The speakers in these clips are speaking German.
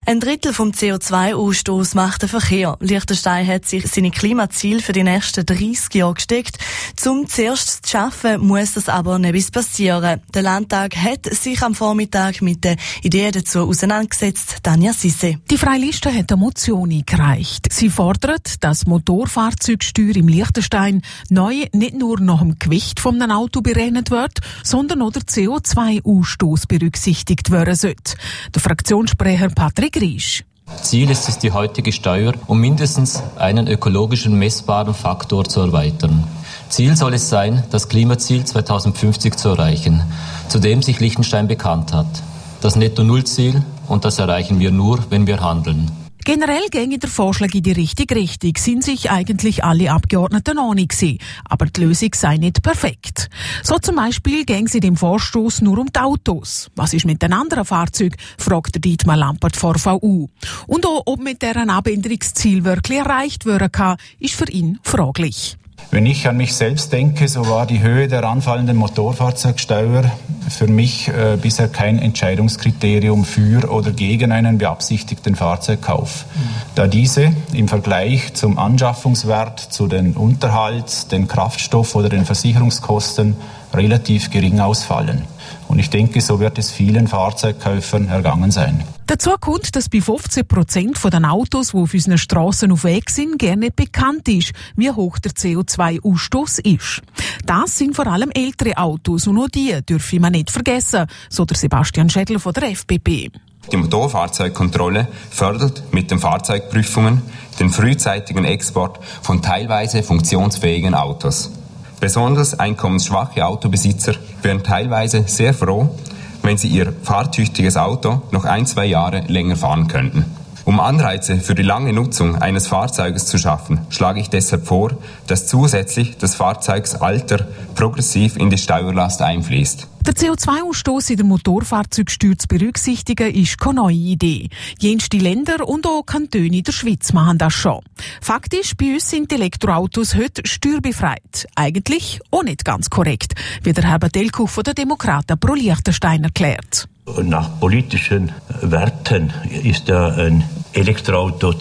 Ein Drittel vom CO2-Ausstoß macht der Verkehr. Liechtenstein hat sich seine Klimaziele für die nächsten 30 Jahre gesteckt. Zum zuerst zu schaffen, muss das aber nicht bis passieren. Der Landtag hat sich am Vormittag mit den Ideen dazu auseinandergesetzt. Tanja Sisse. Die Freie Liste hat eine Motion eingereicht. Sie fordert, dass Motorfahrzeugsteuer im Liechtenstein neu nicht nur nach dem Gewicht von einem Auto berechnet wird, sondern auch der CO2-Ausstoß berücksichtigt werden sollte. Der Fraktionssprecher Patrick Riesch. Ziel ist es, die heutige Steuer um mindestens einen ökologischen messbaren Faktor zu erweitern. Ziel soll es sein, das Klimaziel 2050 zu erreichen, zu dem sich Liechtenstein bekannt hat. Das Netto-Null-Ziel, und das erreichen wir nur, wenn wir handeln. Generell ginge der Vorschlag in die richtige Richtung, sind sich eigentlich alle Abgeordneten einig gewesen. Aber die Lösung sei nicht perfekt. So zum Beispiel ging es in dem Vorstoß nur um die Autos. Was ist mit den anderen Fahrzeugen, fragt der Dietmar Lampert vor VU. Und auch, ob mit deren Abänderungsziel wirklich erreicht werden kann, ist für ihn fraglich. Wenn ich an mich selbst denke, so war die Höhe der anfallenden Motorfahrzeugsteuer für mich bisher kein Entscheidungskriterium für oder gegen einen beabsichtigten Fahrzeugkauf. Da diese im Vergleich zum Anschaffungswert, zu den Unterhalts-, den Kraftstoff- oder den Versicherungskosten relativ gering ausfallen. Und ich denke, so wird es vielen Fahrzeugkäufern ergangen sein. Dazu kommt, dass bei 15% der Autos, die auf unseren Strassen auf Weg sind, gerne nicht bekannt ist, wie hoch der CO2-Ausstoß ist. Das sind vor allem ältere Autos und auch die dürfen wir nicht vergessen, so der Sebastian Schädel von der FPP. Die Motorfahrzeugkontrolle fördert mit den Fahrzeugprüfungen den frühzeitigen Export von teilweise funktionsfähigen Autos. Besonders einkommensschwache Autobesitzer wären teilweise sehr froh, wenn sie ihr fahrtüchtiges Auto noch 1-2 Jahre länger fahren könnten. Um Anreize für die lange Nutzung eines Fahrzeuges zu schaffen, schlage ich deshalb vor, dass zusätzlich das Fahrzeugsalter progressiv in die Steuerlast einfließt. Der CO2-Ausstoß in der Motorfahrzeugsteuer zu berücksichtigen, ist keine neue Idee. Jenste Länder und auch Kantone in der Schweiz machen das schon. Faktisch, bei uns sind die Elektroautos heute steuerbefreit. Eigentlich auch nicht ganz korrekt, wie der Herbert Delkuch von den Demokraten pro Liechtenstein erklärt. Nach politischen Werten ist ja ein Elektroauto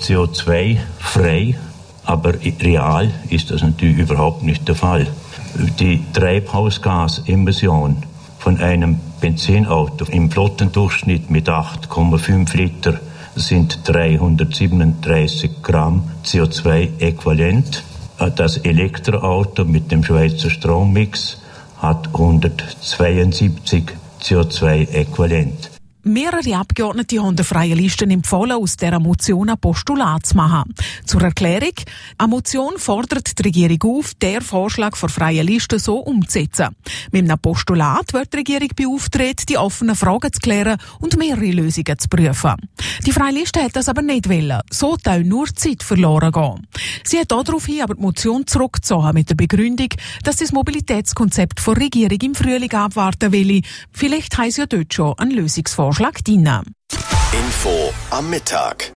CO2-frei, aber real ist das natürlich überhaupt nicht der Fall. Die Treibhausgasemission von einem Benzinauto im Flottendurchschnitt mit 8,5 Liter sind 337 Gramm CO2-Äquivalent. Das Elektroauto mit dem Schweizer Strommix hat 172 CO2-Äquivalent. Mehrere Abgeordnete haben der Freien Liste empfohlen, aus dieser Motion ein Postulat zu machen. Zur Erklärung: Eine Motion fordert die Regierung auf, den Vorschlag der Freien Liste so umzusetzen. Mit einem Postulat wird die Regierung beauftragt, die offenen Fragen zu klären und mehrere Lösungen zu prüfen. Die Freie Liste hat das aber nicht wollen. So soll nur Zeit verloren gehen. Sie hat daraufhin aber die Motion zurückgezogen mit der Begründung, dass das Mobilitätskonzept der Regierung im Frühling abwarten will. Vielleicht heisst ja dort schon ein Lösungsvorschlag drin. Info am Mittag.